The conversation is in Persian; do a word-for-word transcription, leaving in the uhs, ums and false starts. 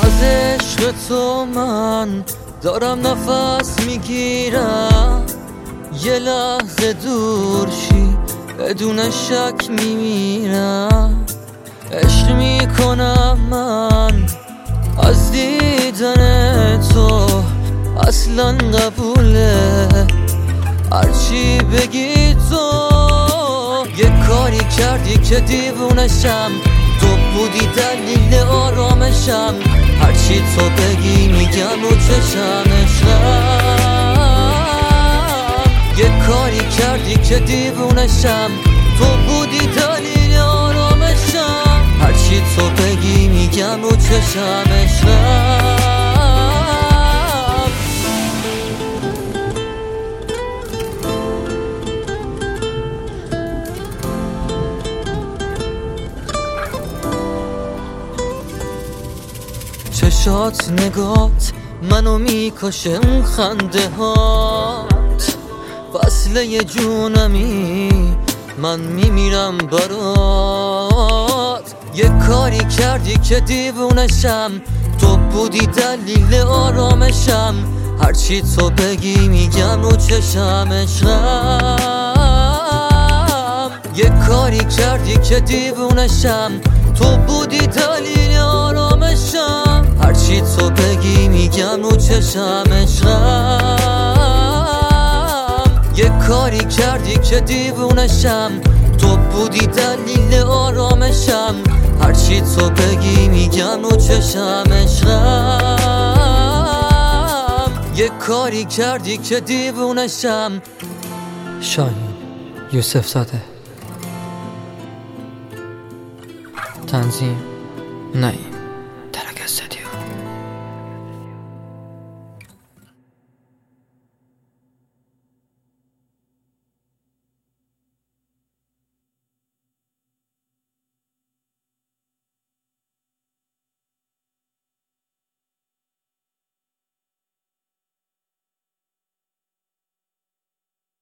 از عشق تو من دارم نفس میگیرم، یه لحظه دور شی بدون شک میمیرم. عشق میکنم من از دیدن تو، اصلا قبوله هرچی بگی تو. یه کاری کردی که دیوونشم، تو بودی دلیل آرامشم. هرچی تو بگی میگم رو چشم عشقم. یه کاری کردی که دیوونشم، تو بودی دلیل آرامشم. هرچی تو بگی میگم رو چشم عشقم. چشات نگات منو میکشه، اون خنده هات فصله جونمی، من میمیرم برات. یه کاری کردی که دیوونشم، تو بودی دلیل آرامشم. هرچی تو بگی میگم رو چشم عشقم. یه کاری کردی که دیوونشم، تو بودی دلیل آرامشم. هرچی تو بگی میگم رو چشم عشقم. یه کاری کردی که دیوونشم، تو بودی دلیل آرامشم. هرچی تو بگی میگم رو چشم عشقم. یه کاری کردی که دیوونشم. شاهین یوسف زاده، تنظیم نعیم.